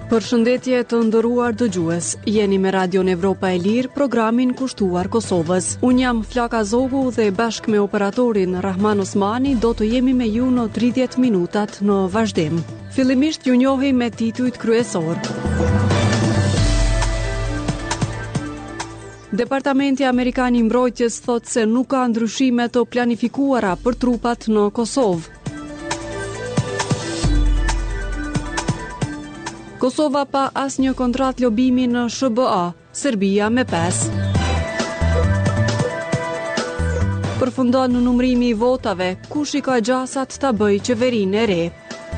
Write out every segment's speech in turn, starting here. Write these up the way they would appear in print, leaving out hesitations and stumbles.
Përshëndetje të nderuar dëgjues. Jeni me Radion Evropa e Lirë, programin kushtuar Kosovës. Unë jam Flaka Zogu dhe bashkë me operatorin Rahman Osmani do të jemi me ju në 30 minutat në vazhdim. Fillimisht ju njohim me titujt kryesor. Departamenti Amerikan i Mbrojtjes thot se nuk ka ndryshime të planifikuara për trupat në Kosovë. Kosova pa asnjë kontratë lobimi në SBA, Serbia me 5. Përfundon në numërimi i votave, kush i ka gjasat ta bëjë qeverinë e re.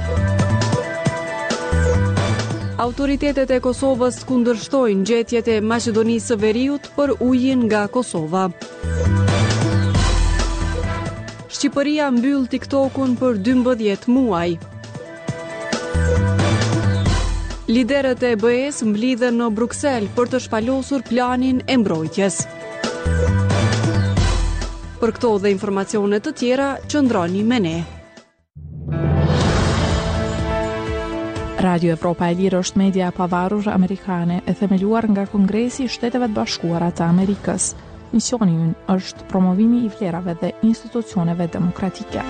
Autoritetet e Kosovës kundërshtojnë gjetjet e Maqedonisë së Veriut për ujin nga Kosova. Shqipëria mbyll TikTokun për 12 muaj. Liderët e BE-s mblidhen në Bruksel për të shpalosur planin e mbrojtjes. Për këto dhe informacione të tjera, qëndroni me ne. Radio Evropa e Lirë është media e pavarur amerikane e themeluar nga Kongresi i Shteteve të Bashkuara të Amerikës. Misioni i ynë është promovimi i vlerave dhe institucioneve demokratike.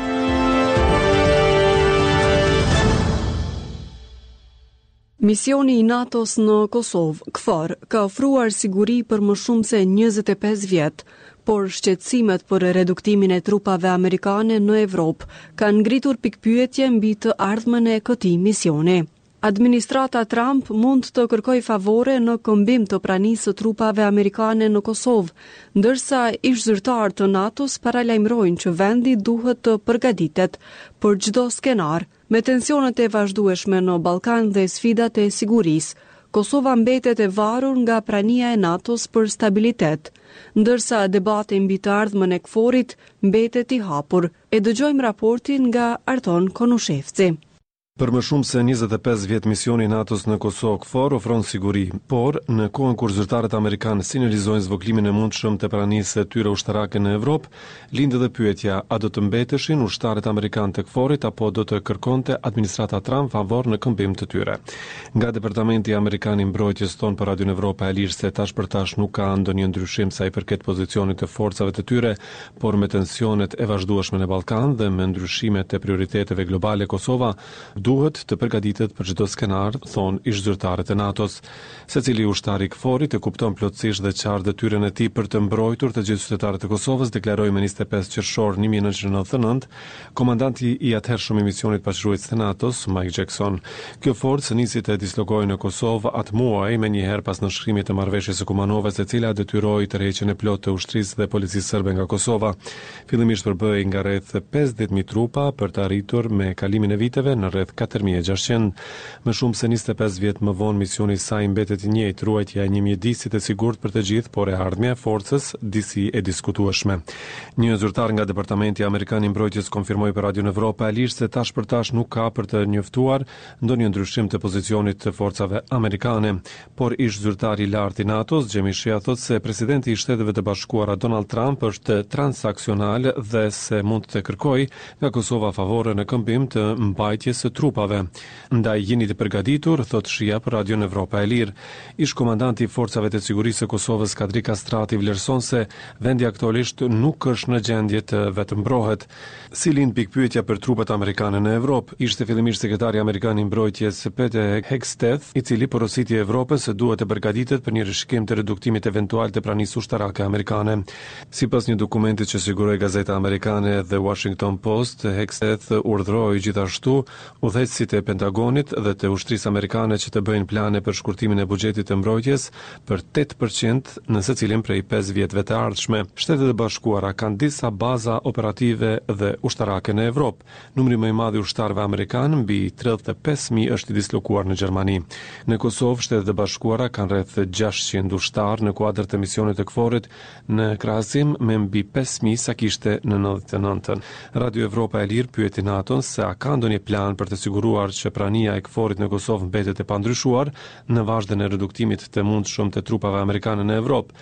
Misioni i NATO-s në Kosovë, KFOR, ka ofruar siguri për më shumë se 25 vjet, por shqetësimet për reduktimin e trupave amerikane në Evropë kanë ngritur pikpyetje mbi të ardhmen e këtij misioni. Administrata Trump mund të kërkojë favore në këmbim të pranisë së trupave amerikane në Kosovë, ndërsa ish zyrtar të NATO-s paralajmërojnë që vendi duhet të përgatitet për çdo skenar. Me tensionet e vazhdueshme në Ballkan dhe sfidat e sigurisë, Kosova mbetet e varur nga prania e NATO-s për stabilitet, ndërsa debati mbi të ardhmen e KFOR-it mbetet i hapur. E dëgjojmë raportin nga Arton Konushevci. Për më shumë se 25 vjet misioni i NATO-s në Kosovë KFOR ofron siguri, por në kohën kur zyrtarët amerikanë sinjalizojnë zvogëlimin e mundshëm të pranisë së tyre ushtarake në Evropë, lind edhe pyetja: a do të mbeteshin ushtarët amerikanë të KFOR-it apo do të kërkonte administrata Trump favor në këmbim të tyre? Nga Departamenti Amerikan i Mbrojtjes thon për Radion Evropa e Lirë se tash për tash nuk ka ndonjë ndryshim sa i përket pozicionit të forcave të tyre, por me tensionet e vazhdueshme në Ballkan dhe me ndryshimet e prioriteteve globale, Kosova duhet të përgatitet për çdo skenar, thon ish zyrtarët e NATO-s. Secili ushtar i KFOR-it e kupton plotësisht dhe qartë detyrën e tij për të mbrojtur të gjithë qytetarët e Kosovës, deklaroi më 25 qershor 1999 komandanti i atëhershëm i misionit paqërues të NATO-s, Mike Jackson. Kjo forcë nisi të dislokohej në Kosovë atë muaj menjëherë pas nënshkrimit të marrëveshjes së Kumanovës, e cila detyroi tërheqjen e plotë të ushtrisë dhe policisë serbe nga Kosova. Fillimisht përbëhej nga rreth 50.000 trupa për të arritur me kalimin e viteve në rreth 4.600. Më shumë se 25 vjet më vonë misioni i saj mbetet i njëjtë, ruajtja e një mjedisi të sigurt për të gjithë, por e ardhmja e forcës disi e diskutueshme. Një zyrtar nga Departamenti Amerikan i Mbrojtjes konfirmoi për Radion Evropa e Lirë se tash për tash nuk ka për të njoftuar ndonjë ndryshim të pozicionit të forcave amerikane, por ish zyrtari i lartë i NATO-s, Jimmy Shea, thotë se presidenti i Shteteve të Bashkuara Donald Trump është transaksional dhe se mund të kërkojë nga Kosova favore në këmbim të mbajtjes së trupave. Ndaj jeni të përgatitur, thot Shia për Radion Evropa e Lirë. Ish komandanti i forcave të sigurisë së Kosovës, Kadri Kastrati, vlerëson se vendi aktualisht nuk është në gjendje të vetëmbrohet. Si lind pikpyetja për trupat amerikane në Evropë? Ishte fillimisht sekretari amerikan i mbrojtjes Pete Hegseth, i cili porositi Evropës se duhet të përgatitet për një rishkim të reduktimit eventual të pranisë ushtarake amerikane. Sipas një dokumenti që siguroi gazeta amerikane The Washington Post, Hegseth urdhëroi gjithashtu udhëheqësit e Pentagonit dhe të ushtrisë amerikane që të bëjnë plane për shkurtimin e buxhetit të mbrojtjes për 8% në secilin prej 5 vjetëve të ardhshme. Shtetet e Bashkuara kanë disa baza operative dhe ushtarake në Evropë. Numri më i madh i ushtarëve amerikanë, mbi 35.000, është i dislokuar në Gjermani. Në Kosovë, Shtetet e Bashkuara kanë rreth 600 ushtarë në kuadër të misionit të KFOR-it, në krahasim me mbi 5.000 sa kishte në 99-ën. Radio Evropa e Lirë pyeti NATO-n se a ka ndonjë plan për të siguruar që prania e KFOR-it në Kosovë mbetet e pandryshuar në vazhdën e reduktimit të mundshëm të trupave amerikane në Evropë.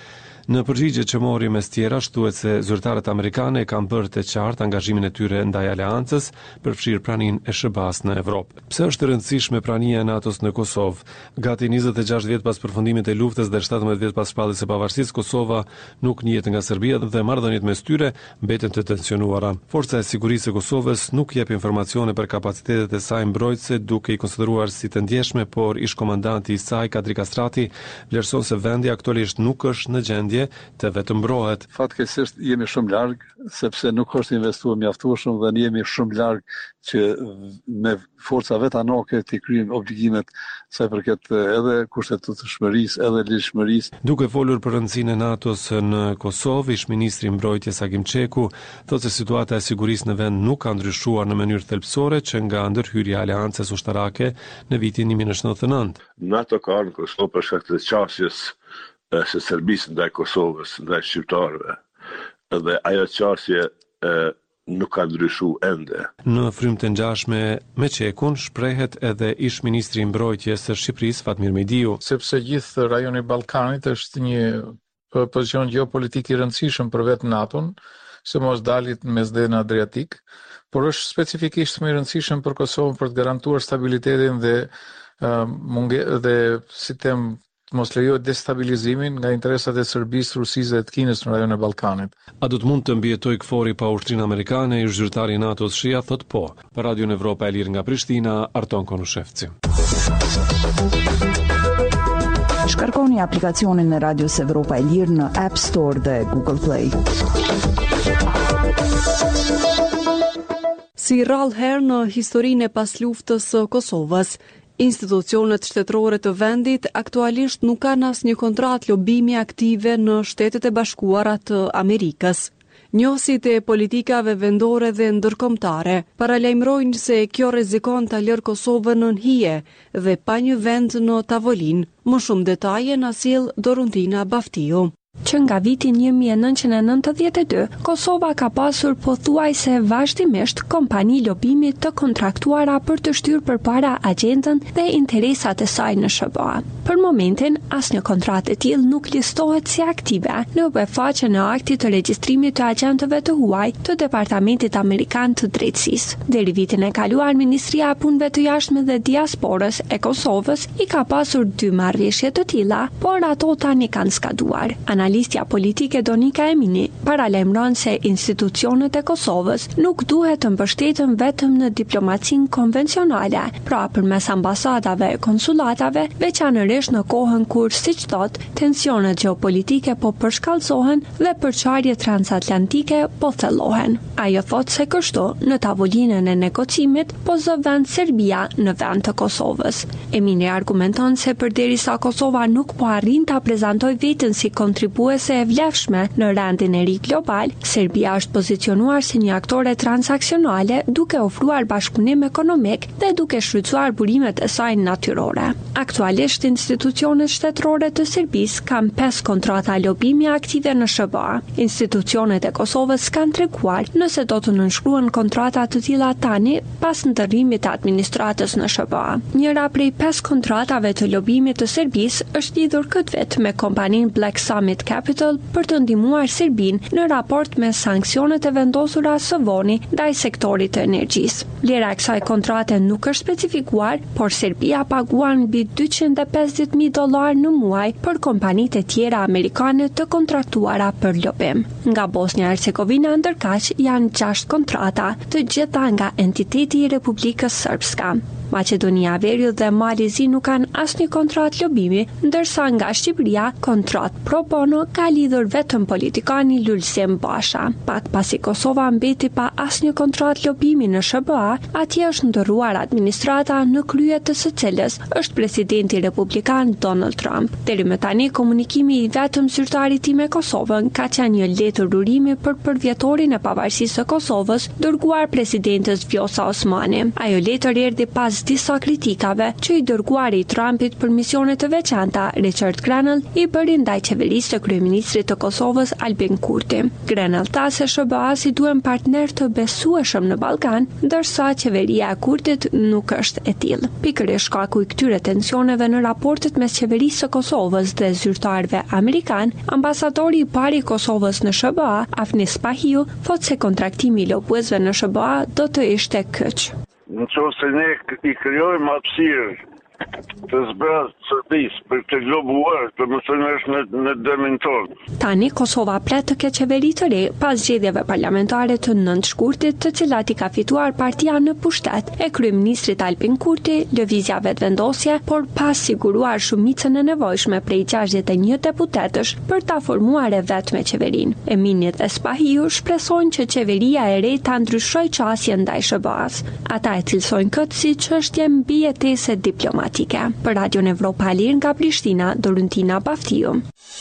Në përgjigje që mori mes tjera, shtuhet se zyrtarët amerikanë kanë bërë të qartë angazhimin e tyre ndaj aleancës për fshirë praninë e SBA-s në Evropë. Pse është e rëndësishme prania e NATO-s në Kosovë? Gati 26 vjet pas përfundimit të luftës dhe 17 vjet pas shpalljes së pavarësisë, Kosova nuk njihet nga Serbia dhe marrëdhëniet mes tyre mbeten të tensionuara. Forca e sigurisë së Kosovës nuk jep informacione për kapacitetet e saj mbrojtëse, duke i konsideruar si të ndjeshme, por ish-komandanti i saj Kadri Kastrati vlerëson se vendi aktualisht nuk është në gjendje të vetëmbrohet. Fatkeqësisht jemi shumë larg, sepse nuk është investuar mjaftueshëm dhe ne jemi shumë larg që me forca vetanake të kryejmë obligimet sa i përket edhe kushtetueshmërisë, edhe ligjshmërisë. Duke folur për rëndësinë e NATO-s në Kosovë, ish-ministri i mbrojtjes Agim Çeku thotë se situata e sigurisë në vend nuk ka ndryshuar në mënyrë thelbësore që nga ndërhyrja e aleancës ushtarake në vitin 1999. NATO ka në Kosovë për shkak të qasjes së Serbisë ndaj Kosovës, ndaj shqiptarëve. Dhe ajo qasje nuk ka ndryshuar ende. Në frymë të ngjashme me Çekun shprehet edhe ish-ministri i mbrojtjes së Shqipërisë Fatmir Mejdiu. Sepse gjithë rajoni i Ballkanit është një pozicion gjeopolitik i rëndësishëm për vetë NATO-n, se mos dalit mes dhe në Adriatik, por është specifikisht më i rëndësishëm për Kosovën për të garantuar stabilitetin dhe si them mos lejohet destabilizimin nga interesat e Serbisë, Rusisë dhe të Kinës në rajonin e Ballkanit. A do të mund të mbijetoj KFOR-i pa ushtrinë amerikane? Ish zyrtari i NATO-s Shia thot po. Për Radio Evropa e Lirë nga Prishtina, Arton Konushevci. Shkarkoni aplikacionin e Radios Evropa e Lirë në App Store dhe Google Play. Si rrallë herë në historinë e pasluftës së Kosovës, institucionet shtetërore të vendit aktualisht nuk kanë asnjë kontratë lobimi aktive në Shtetet e Bashkuara të Amerikës. Njohësit e politikave vendore dhe ndërkombëtare paralajmërojnë se kjo rrezikon ta lërë Kosovën në hije dhe pa një vend në tavolinë. Më shumë detaje na sjell Doruntina Baftiu. Që nga viti 1992, Kosova ka pasur pothuajse vazhdimisht kompani lobimi të kontraktuara për të shtyrë përpara agjendën dhe interesat e saj në SBA. Për momentin, asnjë kontratë e tillë nuk listohet si aktive në përfaqen e aktit të regjistrimit të agjentëve të huaj të Departamentit Amerikan të Drejtësisë. Deri vitin e kaluar, Ministria e Punëve të Jashtme dhe Diasporës e Kosovës i ka pasur 2 marrëveshje të tilla, por ato tani kanë skaduar. Analistja politike Donika Emini paralajmëron se institucionet e Kosovës nuk duhet të mbështeten vetëm në diplomacinë konvencionale, pra përmes ambasadave e konsulatave, veçanërisht në kohën kur, siç thot, tensionet gjeopolitike po përshkallëzohen dhe përçarjet transatlantike po thellohen. Ajo thot se kështu, në tavolinën e negocimit po zë vend Serbia në vend të Kosovës. Emini argumenton se përderisa Kosova nuk po arrin ta prezantojë veten si kontribuese e vlefshme në rendin e ri global, Serbia është pozicionuar si një aktore transaksionale duke ofruar bashkëpunim ekonomik dhe duke shfrytzuar burimet e saj natyrore. Aktualisht institucionet shtetërore të Serbisë kanë 5 kontrata lobimi aktive në SBA. Institucionet e Kosovës kanë treguar nëse do të nënshkruan kontrata të tilla tani pas ndërrimit të administratës në SBA. Njëra prej 5 kontratave të lobimit të Serbisë është lidhur këtë vit me kompaninë Black Summit Capital për të ndihmuar Serbinë në raport me sanksionet e vendosura së voni ndaj sektorit të energjisë. Vlera e kësaj kontrate nuk është specifikuar, por Serbia paguan mbi $250,000 në muaj për kompanitë e tjera amerikane të kontraktuara për lobim. Nga Bosnia-Hercegovina ndërkaq janë 6 kontrata, të gjitha nga entiteti i Republikës Srpska. Maqedonia e Veriut dhe Mali Zi nuk kanë asnjë kontratë lobimi, ndërsa nga Shqipëria kontratë pro bono ka lidhur vetëm politikani Lulzim Basha. Pak pasi Kosova mbeti pa asnjë kontratë lobimi në SBA, atje është ndërruar administrata në krye të së cilës është presidenti republikan Donald Trump. Deri më tani komunikimi i vetëm zyrtarit me Kosovën ka qenë një letër urimi për përvjetorin e pavarësisë së Kosovës dërguar presidentes Vjosa Osmani. Ajo letër erdhi pas pas disa kritikave që i dërguari Trumpit për misione të veçanta, Richard Grenell i bëri ndaj qeverisë të kryeministrit të Kosovës Albin Kurti. Grenell tha se SBA-si duhen partner të besueshëm në Ballkan, ndërsa qeveria e Kurtit nuk është e tillë. Pikërisht shkaku i këtyre tensioneve në raportet mes qeverisë së Kosovës dhe zyrtarëve amerikan, ambasadori i parë i Kosovës në SBA, Afnis Pahiu, thotë se kontraktimi i lobuesve në SBA do të ishte keq. Nëse ne i krijojmë hapësirë të zbrazë Serbisë për të globuar, të mos është në dëmin tonë. Tani Kosova pret të ketë qeveri të re pas zgjedhjeve parlamentare të 9 shkurtit, të cilat i ka fituar partia në pushtet e kryeministrit Albin Kurti, lëvizja vetëvendosje, por pas siguruar shumicën e nevojshme prej 61 deputetësh për ta formuar e vetme qeverinë. Eminit dhe Spahiu shpresojnë që qeveria e re ta ndryshojë qasjen ndaj SBA-s. Ata e cilësojnë këtë si çështje mbi jetese diplomatike. Për Radion Evropa Lir nga Prishtina, Doruntina Baftiu.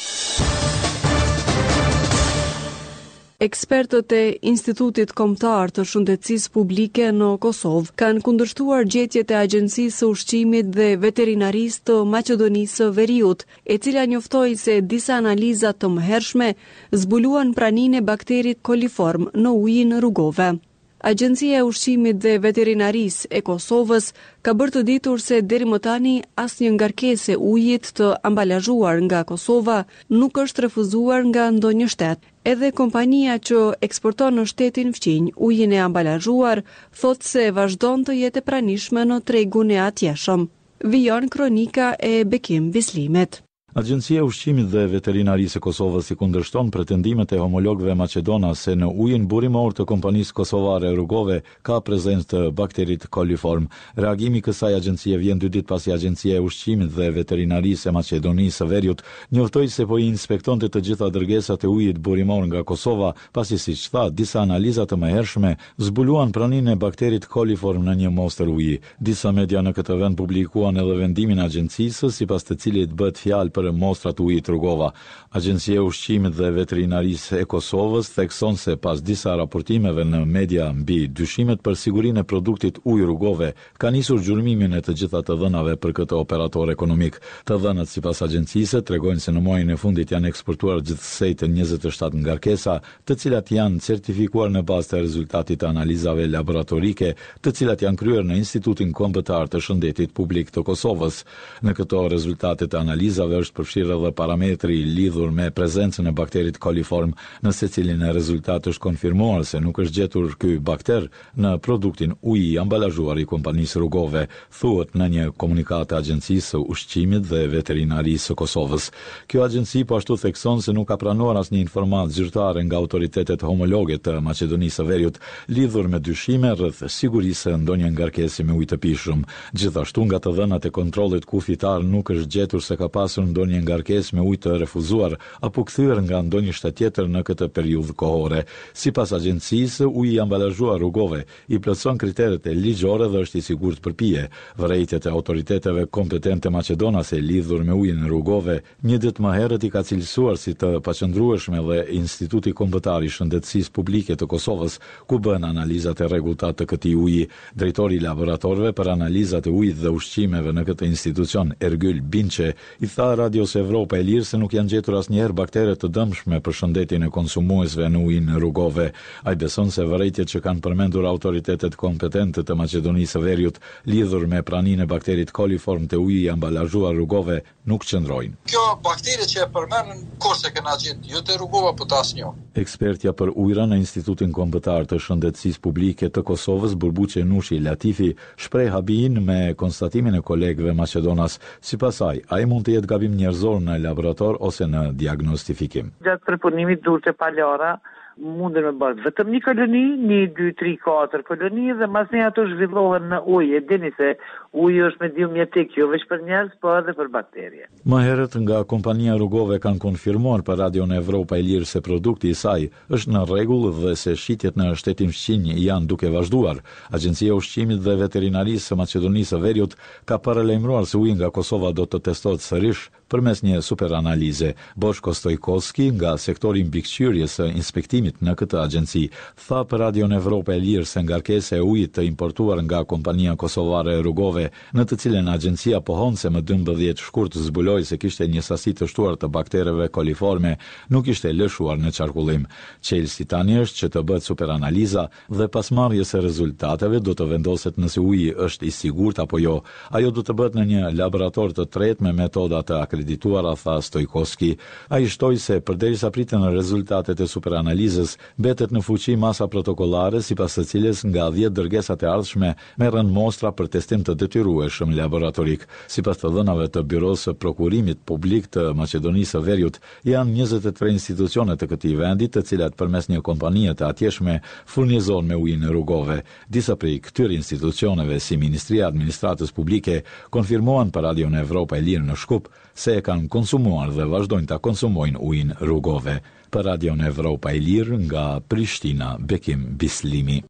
Ekspertët e Institutit Kombëtar të Shëndetësisë Publike në Kosovë kanë kundërshtuar gjetjet e Agjencisë së Ushqimit dhe Veterinarisë të Maqedonisë së Veriut, e cila njoftoi se disa analiza të mëhershme zbuluan praninë e bakterit koliform në ujin rrugove. Agjencia e Ushqimit dhe Veterinarisë e Kosovës ka bërë të ditur se deri më tani asnjë ngarkesë ujit të ambalazhuar nga Kosova nuk është refuzuar nga ndonjë shtet. Edhe kompania që eksporton në shtetin fqinj ujin e ambalazhuar thotë se vazhdon të jetë e pranishme në tregun e atjeshëm. Vijon kronika e Bekim Vislimet. Agjencia e Ushqimit dhe Veterinarisë e Kosovës i kundërshton pretendimet e homologëve maqedona se në ujin burimor të kompanisë kosovare Rrugove ka prezencë të bakterit koliform. Reagimi kësaj agjencie vjen 2 ditë pasi Agjencia e Ushqimit dhe Veterinarisë e Maqedonisë së Veriut njoftoi se po i inspektonte të gjitha dërgesat e ujit burimor nga Kosova, pasi siç tha, disa analiza të mëhershme zbuluan praninë e bakterit koliform në një mostër uji. Disa media në këtë vend publikuan edhe vendimin e agjencisë, sipas të cilit bëhet fjalë për mostrat ujit Rrugova. Agjencia e Ushqimit dhe Veterinarisë e Kosovës thekson se pas disa raportimeve në media mbi dyshimet për sigurinë e produktit ujë Rrugove, ka nisur gjurmimin e të gjitha të dhënave për këtë operator ekonomik. Të dhënat sipas agjencisë tregojnë se në muajin e fundit janë eksportuar gjithsej të 27 ngarkesa, të cilat janë certifikuar në bazë të rezultatit të analizave laboratorike, të cilat janë kryer në Institutin Kombëtar të Shëndetit Publik të Kosovës. Në këto rezultate të analizave është përfshirë edhe parametri lidhur me prezencën e bakterit koliform, në secilin e rezultat është konfirmuar se nuk është gjetur ky bakter në produktin uji ambalazhuar i kompanisë Rrugove, thuhet në një komunikat e Agjencisë së Ushqimit dhe Veterinarisë së Kosovës. Kjo agjenci po ashtu thekson se nuk ka pranuar asnjë informatë zyrtare nga autoritetet homologe të Maqedonisë së Veriut lidhur me dyshime rreth sigurisë së ndonjë ngarkese me ujë të pishëm. Gjithashtu nga të dhënat e kontrollit kufitar nuk është gjetur se ka pasur ndonjë ngarkesë me ujë të refuzuar apo kthyer nga ndonjë shtet tjetër në këtë periudhë kohore. Sipas agjencisë, uji i ambalazhuar Rrugove i plotson kriteret e ligjore dhe është i sigurt për pije. Vërejtjet e autoriteteve kompetente maqedonase lidhur me ujin Rrugove një ditë më herët i ka cilësuar si të paqëndrueshme dhe Instituti Kombëtar i Shëndetësisë Publike të Kosovës, ku bën analizat e rregulta të këtij uji. Drejtori i laboratorëve për analizat e ujit dhe ushqimeve në këtë institucion, Ergyl Binçe, i tha Radios Evropa e Lirë se nuk janë gjetur asnjëherë baktere të dëmshme për shëndetin e konsumuesve në ujin Rrugove. Ai beson se vërejtjet që kanë përmendur autoritetet kompetente të Maqedonisë së Veriut lidhur me praninë e bakterit koliform të ujit i ambalazhuar Rrugove nuk qëndrojnë. Kjo bakteri që e përmendën kurse kena gjetë jo te Rrugova, po të asnjë. Ekspertja për ujra në Institutin Kombëtar të Shëndetësisë Publike të Kosovës, Burbuçe Nushi Latifi, shpreh habin me konstatimin e kolegëve maqedonas. Sipas saj, ai mund të jetë gabim njerëzor në laborator ose në diagnostifikim. Gjatë përpunimit durët e palara munden me bërë vetëm një koloni, 1, 2, 3, 4 koloni dhe mas një ato zhvillohen në ujë. Dini se uji është medium mjetik, jo veç për njerëz, po edhe për bakterie. Më herët nga kompania Rrugove kanë konfirmuar për Radion Evropa e Lirë se produkti i saj është në rregull dhe se shitjet në shtetin fqinj janë duke vazhduar. Agjencia e Ushqimit dhe Veterinarisë së Maqedonisë së Veriut ka paralajmëruar se uji nga Kosova do të testohet sërish përmes një superanalize. Boshko Stojkoski nga sektori mbikëqyrjes së inspektimit në këtë agjenci tha për Radion Evropë e Lirë se ngarkesa e ujit të importuar nga kompania kosovare e rrugove, në të cilën agjencia pohon se më 12 shkurt zbuloi se kishte një sasi të shtuar të baktereve koliforme, nuk ishte lëshuar në qarkullim. Çelësi tani është që të bëhet superanaliza dhe pas marrjes së rezultateve do të vendoset nëse uji është i sigurt apo jo. Ajo do të bëhet në një laborator të tretë me metoda të akredituara, tha Stojkoski. Ai shtoi se përderisa priten rezultatet e superanalizës, mbetet në fuqi masa protokollare sipas së cilës nga 10 dërgesat e ardhshme merren mostra për testim të detyrueshëm laboratorik. Sipas të dhënave të Byros së Prokurimit Publik të Maqedonisë së Veriut, janë 23 institucione të këtij vendi, të cilat përmes një kompanie të atjeshme furnizon me ujin e rrugove. Disa prej këtyre institucioneve, si Ministria e Administratës Publike, konfirmuan për Radion Evropë e Lirë në Shkup se e kanë konsumuar dhe vazhdojnë ta konsumojnë ujin rrugove. Për Radion Evropë e Lirë nga Prishtina, Bekim Bislimi.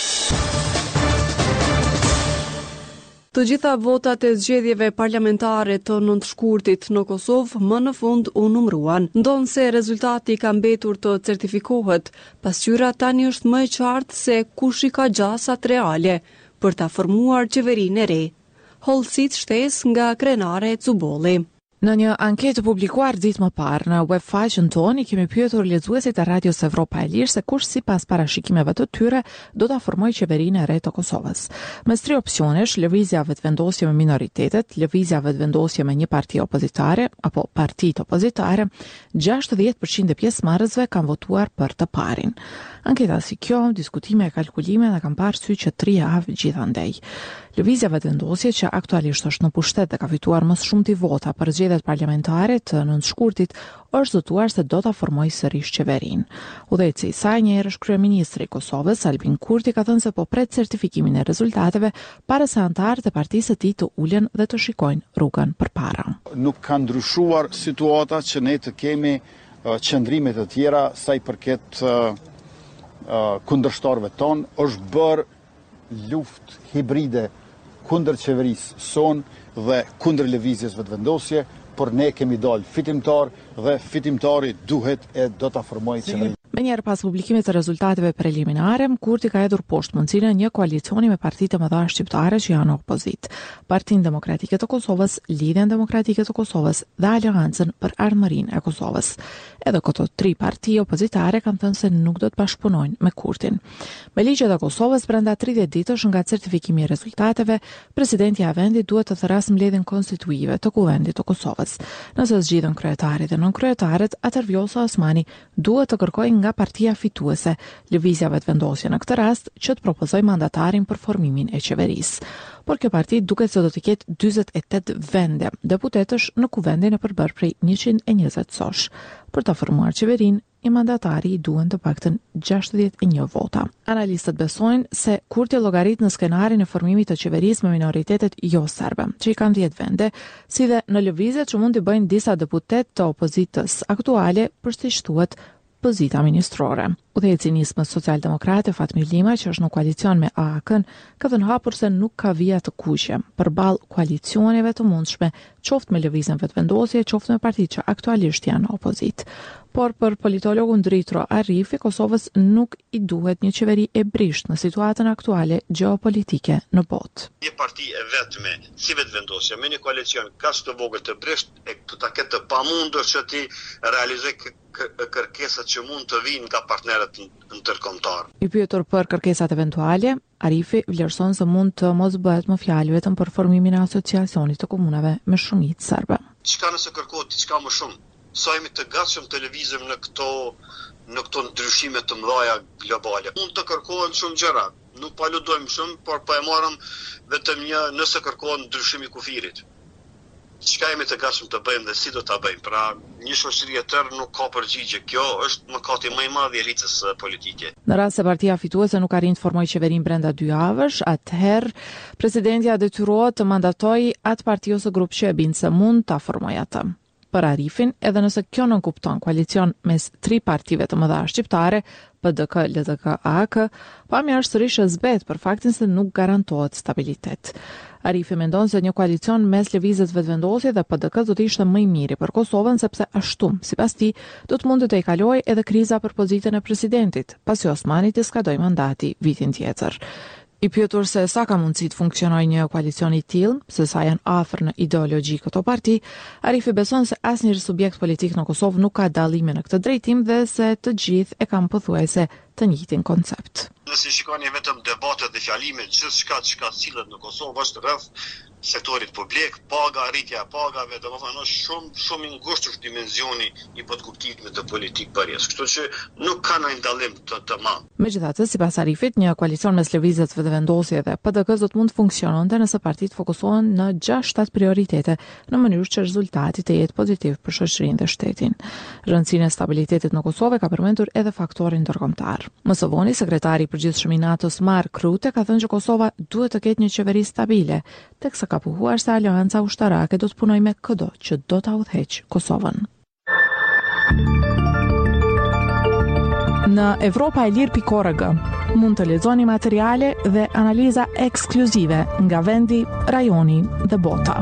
Të gjitha votat e zgjedhjeve parlamentare të nëntshkurtit në Kosovë më në fund u numruan, ndonse rezultati ka mbetur të certifikohet. Pasqyra tani është më e qartë se kush i ka gjasat reale për ta formuar qeverinë e re. Hollësit shtes nga krenare Cubolli. Në një anketë publikuar ditë më parë në webfaqen tonë, kemi pyetur lexuesit e Radios Evropa e Lirë se kush sipas parashikimeve të tyre do ta formojë qeverinë e re të Kosovës. Mes 3 opsionesh, lëvizja vetëvendosje me minoritetet, lëvizja vetëvendosje me një parti opozitare apo partitë opozitare, 60% e pjesëmarrësve kanë votuar për të parin. Anketa si kjo, diskutime e kalkulime dhe kanë parë sy që 3 javë gjithandej. Lëvizja vetëvendosje që aktualisht është në pushtet dhe ka fituar më shumti vota për zgjedhjet parlamentare të nëntshkurtit, është zotuar se do ta formojë sërish qeverinë. Udhëheci i saj, një herësh kryeministri i Kosovës, Albin Kurti, ka thënë se po pret certifikimin e rezultateve para se anëtarët e partisë së tij të ulen dhe të shikojnë rrugën përpara. Nuk ka ndryshuar situata që ne të kemi qëndrime të tjera sa i përket kundërshtarëve tonë, është bërë luftë hibride kundër qeverisë sonë dhe kundër lëvizjes vetëvendosje, por ne kemi dalë fitimtar dhe fitimtari duhet e do ta formojë qeverinë. Menjëherë pas publikimit të rezultateve preliminare, Kurti ka hedhur poshtë mundësinë një koalicioni me partitë të mëdha shqiptare që janë opozit. Partinë Demokratike të Kosovës, Lidhjen Demokratike të Kosovës dhe Aleancën për Ardhmërinë e Kosovës. Edhe këto 3 parti opozitare kanë thënë se nuk do të bashkëpunojnë me Kurtin. Me ligjet e Kosovës, brenda 30 ditësh nga certifikimi i rezultateve, presidenti i vendit duhet të thërasë mbledhjen konstituive të Kuvendit të Kosovës. Nëse zgjidhen kryetarit dhe nënkryetaret, atëherë Vjosa Osmani duhet të kërkojë nga partia fituese lëvizja vetëvendosje në këtë rast që të propozoj mandatarin për formimin e qeverisë. Por kjo parti duket se do të ketë 48 vende deputetësh në kuvendin e përbërë prej 120 sosh. Për të formuar qeverinë, i mandatari i duhen të paktën 61 vota. Analistët besojnë se Kurti llogarit në skenarin e formimit të qeverisë me minoritetet jo serbe, që i kanë 10 vende, si dhe në lëvizjet që mund të bëjnë disa deputet të opozitës aktuale për siç thuhet pozita ministrore. Udhëheci i nismës socialdemokrate Fatmir Lima, që është në koalicion me AAK-n, ka thënë hapur se nuk ka vija të kuqe përballë koalicioneve të mundshme, qoftë me lëvizjen vetëvendosje, qoftë me partitë që aktualisht janë opozit. Por për politologun Dritro Arifi, Kosovës nuk i duhet një qeveri e brisht në situatën aktuale gjeopolitike në botë. Një parti e vetme, si vetëvendosje, me një koalicion kaq të vogël të brisht, e të ta ketë të pamundur që ti realizoj kërkesat që mund të vinë nga partnerët ndërkombëtar. I pyetur për kërkesat eventuale, Arifi vlerëson se mund të mos bëhet më fjalë vetëm për formimin e asociacionit të komunave me shumicë serbe. Çka nëse kërkohet diçka më shumë? Sa jemi të gatshëm të lëvizim në këto ndryshime të mëdha globale. Mund të kërkohen shumë gjëra. Nuk po aludojmë shumë, por po e marrëm vetëm një nëse kërkohen ndryshimi i kufirit. Çka jemi të gatshëm të bëjmë dhe si do ta bëjmë? Pra, një shoqëri e tërë nuk ka përgjigje. Kjo është mëkati më i madh i elitës politike. Në rast se partia fituese nuk arrin të formojë qeverinë brenda 2 javësh, atëherë presidenti detyrohet të mandatojë atë parti ose grup që e bin se mund ta formojë atë. Për Arifin, edhe nëse kjo nuk kupton koalicion mes 3 partive të mëdha shqiptare, PDK, LDK, AAK, pamja është sërish e zbet për faktin se nuk garantohet stabilitet. Arifi mendon se një koalicion mes lëvizjes vetëvendosje dhe PDK do të ishte më i miri për Kosovën sepse ashtu, sipas tij, do të mundte të kalojë edhe kriza për pozitën e presidentit, pasi Osmani të skadoi mandati vitin tjetër. I pyetur se sa ka mundësi të funksionojë një koalicion i tillë, se sa janë afër në ideologji këto parti, Arifi beson se asnjë subjekt politik në Kosovë nuk ka dallime në këtë drejtim dhe se të gjithë e kanë pothuajse të njëjtin koncept. Nëse shikoni vetëm debatet dhe fjalimet, gjithçka që sillet në Kosovë është rreth sektorit publik, rritja e pagave, domethënë është shumë i ngushtë dimensioni i kuptimit të politikë parës. Kështu që nuk ka ndonjë dallim të madh. Megjithatë, sipas Arifit, një koalicion mes lëvizjes vetëvendosje dhe PDK-s do të mund të funksiononte nëse partitë fokusohen në 6-7 prioritete në mënyrë që rezultati të jetë pozitiv për shoqërinë dhe shtetin. Rëndësinë e stabilitetit në Kosovë ka përmendur edhe faktorin ndërkombëtar. Më së voni, sekretari i përgjithshëm i NATO-s Mark Rutte ka thënë që Kosova duhet të ketë një qeveri stabile, teksa ka pohuar se aleanca ushtarake do të punojë me kudo që do ta udhëheqë Kosovën. Në evropaelir.org mund të lexoni materiale dhe analiza ekskluzive nga vendi, rajoni dhe bota.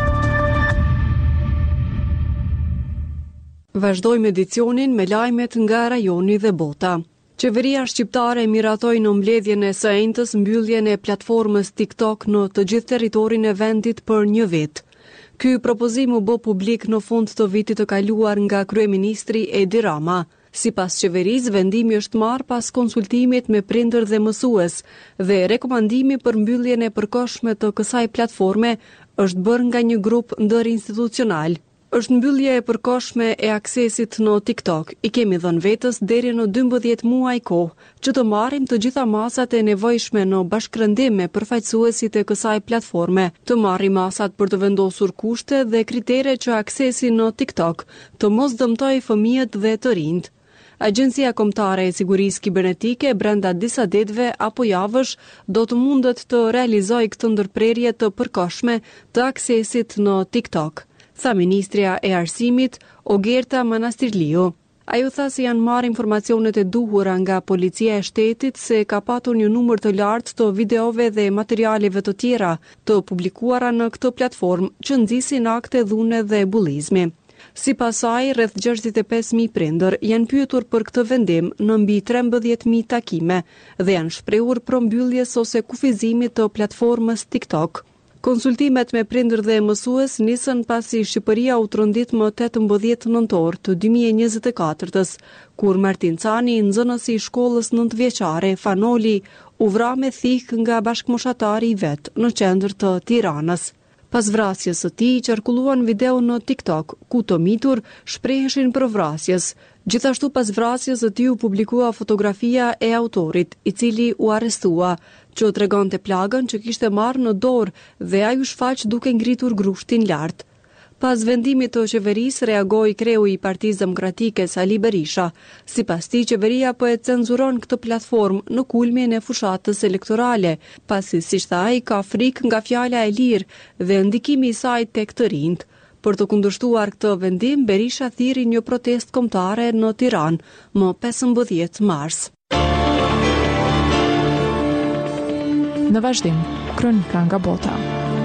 Vazhdojmë edicionin me lajmet nga rajoni dhe bota. Qeveria shqiptare miratoi në mbledhjen e së enjtës mbylljen e platformës TikTok në të gjithë territorin e vendit për një vit. Ky propozim u bë publik në fund të vitit të kaluar nga kryeministri Edi Rama. Sipas qeverisë, vendimi është marrë pas konsultimit me prindër dhe mësues dhe rekomandimi për mbylljen e përkohshme të kësaj platforme është bërë nga një grup ndërinstitucional. Është mbyllje e përkohshme e aksesit në TikTok. I kemi dhënë vetës deri në 12 muaj kohë që të marrim të gjitha masat e nevojshme në bashkërëndim me përfaqësuesit e kësaj platforme, të marrim masat për të vendosur kushte dhe kritere që aksesi në TikTok të mos dëmtojë fëmijët dhe të rinjt. Agjencia Kombëtare e Sigurisë Kibernetike brenda disa ditëve apo javësh do të mundet të realizojë këtë ndërprerje të përkohshme të aksesit në TikTok, tha ministrja e arsimit Ogerta Manastirliu. Ajo tha se janë marrë informacionet e duhura nga policia e shtetit se ka patur një numër të lartë të videove dhe materialeve të tjera të publikuara në këtë platformë që nxisin akte dhune dhe bullizmi. Sipas saj, rreth 65.000 prindër janë pyetur për këtë vendim në mbi 13.000 takime dhe janë shprehur përmbylljes ose kufizimit të platformës TikTok. Konsultimet me prindër dhe mësues nisën pasi Shqipëria u trondit më 18 nëntor të 2024-s, kur Martin Cani, nxënësi i shkollës 9-vjeçare Fanoli, u vra me thikë nga bashkëmoshatari i vet në qendër të Tiranës. Pas vrasjes së tij, qarkulluan video në TikTok, ku të mitur shpreheshin për vrasjes. Gjithashtu pas vrasjes së tij u publikua fotografia e autorit, i cili u arrestua, që tregonte plagën që kishte marrë në dorë dhe ai u shfaq duke ngritur grushtin lart. Pas vendimit të qeverisë reagoi kreu i Partisë Demokratike Sali Berisha. Sipas tij, qeveria po e cenzuron këtë platformë në kulmin e fushatës elektorale, pasi siç tha ai ka frikë nga fjala e lirë dhe ndikimi i saj tek të rinjt. Për të kundërshtuar këtë vendim, Berisha thirri një protestë kombëtare në Tiranë më 15 mars. Në vazhdim, kronika nga bota.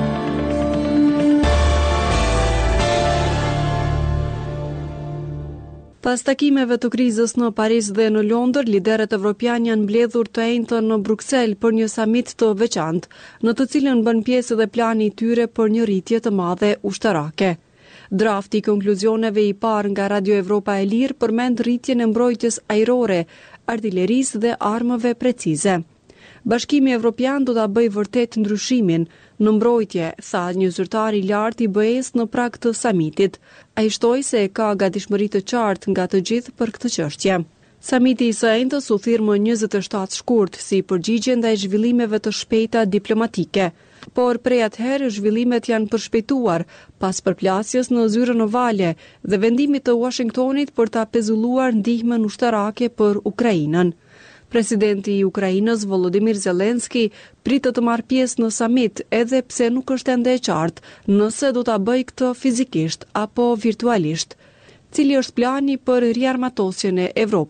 Pas takimeve të krizës në Paris dhe në Londër, liderët evropian janë mbledhur të njëjtën në Bruksel për një samit të veçantë, në të cilën bën pjesë edhe plani i tyre për një rritje të madhe ushtarake. Drafti i konkluzioneve i parë nga Radio Evropa e Lirë përmend rritjen e mbrojtjes ajrore, artillerisë dhe armëve precize. Bashkimi Evropian do ta bëjë vërtet ndryshimin në mbrojtje, tha një zyrtar i lartë i BE-s në prag të samitit. Ai shtoi se ka gatishmëri të qartë nga të gjithë për këtë çështje. Samiti i së njëjtës u thirr më 27 shkurt si përgjigje ndaj zhvillimeve të shpejta diplomatike. Por prej atëherë zhvillimet janë përshpejtuar pas përplasjes në zyrën ovale dhe vendimit të Washingtonit për ta pezulluar ndihmën ushtarake për Ukrainën. Presidenti i Ukrainës Volodymyr Zelensky pritet të marrë pjesë në samit, edhe pse nuk është ende e qartë nëse do ta bëjë këtë fizikisht apo virtualisht. Cili është plani për riarmatosjen e Evropës?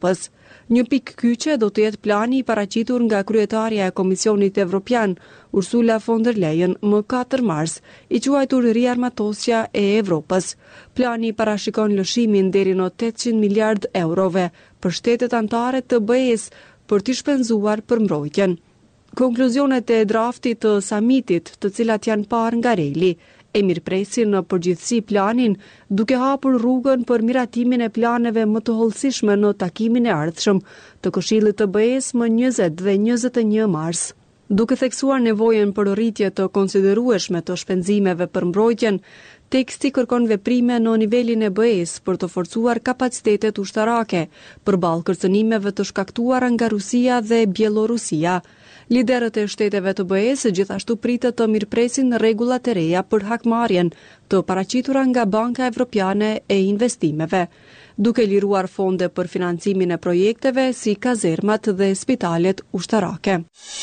Një pikë kyçe do të jetë plani i paraqitur nga kryetarja e Komisionit Evropian, Ursula von der Leyen, më 4 mars, i quajtur riarmatosja e Evropës. Plani parashikon lëshimin deri në 800 miliard eurove për shtetet anëtare të BE-s për t'i shpenzuar për mbrojtjen. Konkluzionet e draftit të samitit, të cilat janë parë nga Reli, e mirëpresin në përgjithësi planin, duke hapur rrugën për miratimin e planeve më të hollësishme në takimin e ardhshëm të Këshillit të BE-s më 20 dhe 21 mars. Duke theksuar nevojën për rritje të konsiderueshme të shpenzimeve për mbrojtjen, teksti kërkon veprime në nivelin e BE-s për të forcuar kapacitetet ushtarake përballë kërcënimeve të shkaktuara nga Rusia dhe Bielorusia. Liderët e shteteve të BE-s gjithashtu pritet të mirëpresin rregullat e reja për hakmarrjen të paraqitura nga Banka Evropiane e Investimeve, duke liruar fonde për financimin e projekteve si kazermat dhe spitalet ushtarake.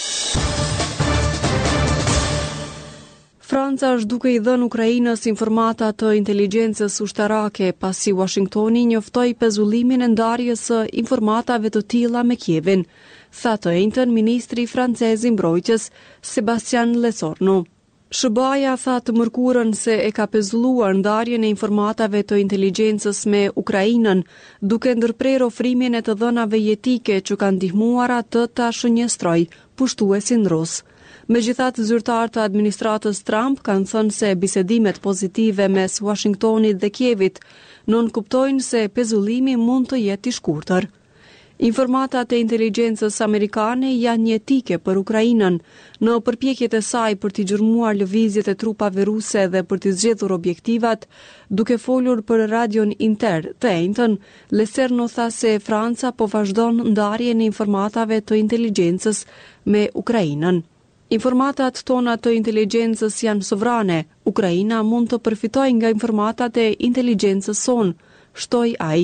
Franca është duke i dhënë Ukrainës informata të inteligjencës ushtarake pasi Washingtoni njoftoi pezullimin e ndarjes së informatave të tilla me Kievin, tha të njëjtën ministri francez i mbrojtjes Sebastian Lecornu. SBA tha të mërkurën se e ka pezulluar ndarjen e informatave të inteligjencës me Ukrainën, duke ndërprer ofrimin e të dhënave jetike që kanë ndihmuar atë ta shënjestrojë pushtuesin rus. Megjithatë, zyrtarë të administratës Trump kanë thënë se bisedimet pozitive mes Washingtonit dhe Kievit nënkuptojnë se pezullimi mund të jetë i shkurtër. Informatat e inteligjencës amerikane janë jetike për Ukrainën, në përpjekjet e saj për t'i gjërmuar lëvizjet e trupave ruse dhe për t'i zgjedhur objektivat, duke folur për radion Inter të njëjtën, Lecernu tha se Franca po vazhdon ndarjen e informatave të inteligjencës me Ukrainën. Informatat tona të inteligjencës janë sovrane, Ukraina mund të përfitojë nga informatat e inteligjencës son, shtoi ai.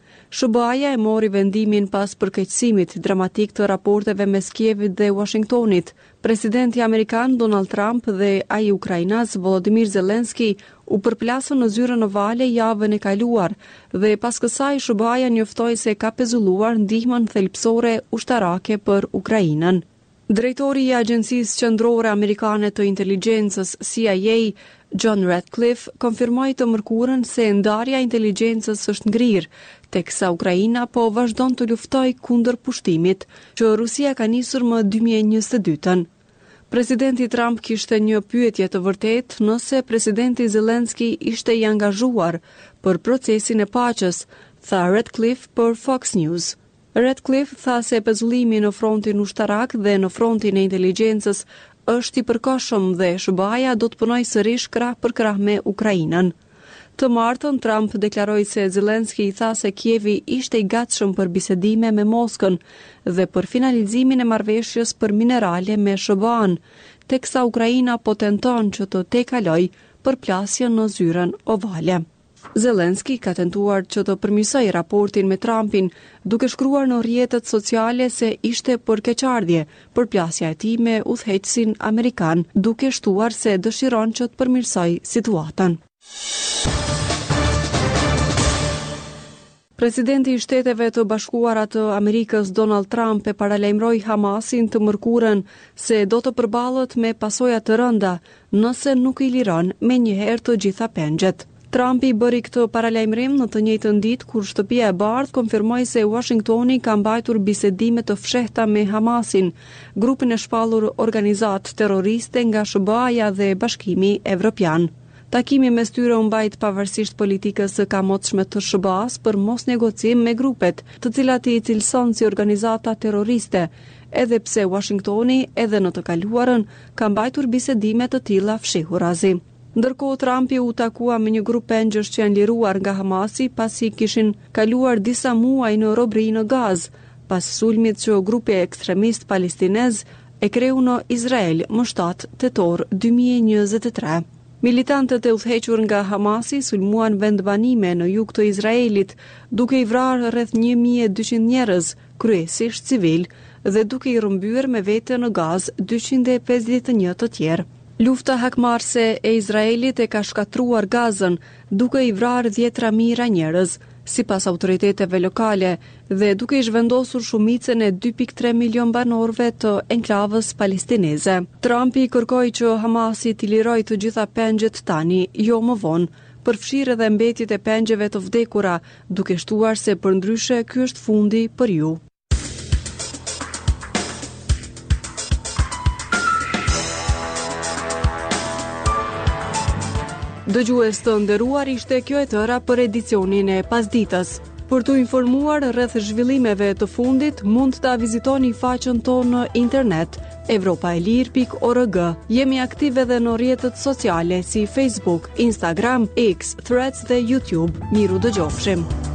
SBA e mori vendimin pas përkeqësimit dramatik të raporteve mes Kievit dhe Washingtonit. Presidenti amerikan Donald Trump dhe ai ukrainas Volodymyr Zelensky u përplasën në zyrën ovale javën e kaluar dhe pas kësaj SBA njoftoi se ka pezulluar ndihmën thelbësore ushtarake për Ukrainën. Drejtori i Agjencisë Qendrore Amerikane të Inteligjencës CIA, John Ratcliffe, konfirmoi të mërkurën se ndarja e inteligjencës është ngrirë, teksa Ukraina po vazhdon të luftojë kundër pushtimit që Rusia ka nisur më 2022-ën. Presidenti Trump kishte një pyetje të vërtetë nëse presidenti Zelensky ishte i angazhuar për procesin e paqes, tha Ratcliffe për Fox News. Ratcliffe tha se pezullimi në frontin ushtarak dhe në frontin e inteligjencës është i përkohshëm dhe SBA do të punojë sërish krah për krah me Ukrainën. Të martën Trump deklaroi se Zelensky i tha se Kievi ishte i gatshëm për bisedime me Moskën dhe për finalizimin e marrëveshjes për minerale me SBA-n, teksa Ukraina po tenton që të tejkalojë përplasjen në zyrën ovale. Zelensky ka tentuar që të përmirësojë raportin me Trumpin, duke shkruar në rrjetet sociale se ishte për keqardhje përplasja e tij me udhëheqësin amerikan, duke shtuar se dëshiron që të përmirësojë situatën. Presidenti i Shteteve të Bashkuara të Amerikës Donald Trump e paralajmëroi Hamasin të mërkurën se do të përballet me pasoja të rënda nëse nuk i liron menjëherë të gjitha pengjet. Trump i bëri këtë paralajmërim në të njëjtën ditë kur Shtëpia e Bardhë konfirmoi se Washingtoni ka mbajtur bisedime të fshehta me Hamasin, grupin e shpallur organizatë terroriste nga SBA-ja dhe Bashkimi Evropian. Takimi mes tyre u mbajt pavarësisht politikës së kamotshme të SBA-s për mos negocim me grupet, të cilat i cilëson si organizata terroriste, edhe pse Washingtoni edhe në të kaluarën ka mbajtur bisedime të tilla fshehurazi. Ndërkohë Trumpi u takua me një grup pengjësh që janë liruar nga Hamasi pasi kishin kaluar disa muaj në robëri në Gazë, pas sulmit që grupi ekstremist palestinez e kreu në Izrael më 7 tetor 2023. Militantët e udhëhequr nga Hamasi sulmuan vendbanime në jug të Izraelit, duke i vrarë rreth 1200 njerëz, kryesisht civil, dhe duke i rrëmbyer me vete në Gazë 251 të tjerë. Lufta hakmarrëse e Izraelit e ka shkatruar Gazën, duke i vrarë 10.000 njerëz. sipas autoriteteve lokale dhe duke i zhvendosur shumicën e 2.3 milion banorëve të enklavës palestineze. Trumpi kërkoi që Hamasi t'i lirojë të gjitha pengjet tani, jo më vonë, përfshirë edhe mbetjet e pengjeve të vdekura, duke shtuar se përndryshe ky është fundi për ju. Dëgjues të nderuar, ishte kjo e tëra për edicionin e pasditës. Për t'u informuar rreth zhvillimeve të fundit, mund ta vizitoni faqen tonë në internet evropaelir.org. Jemi aktive edhe në rrjetet sociale si Facebook, Instagram, X, Threads dhe YouTube. Miru dëgjofshim.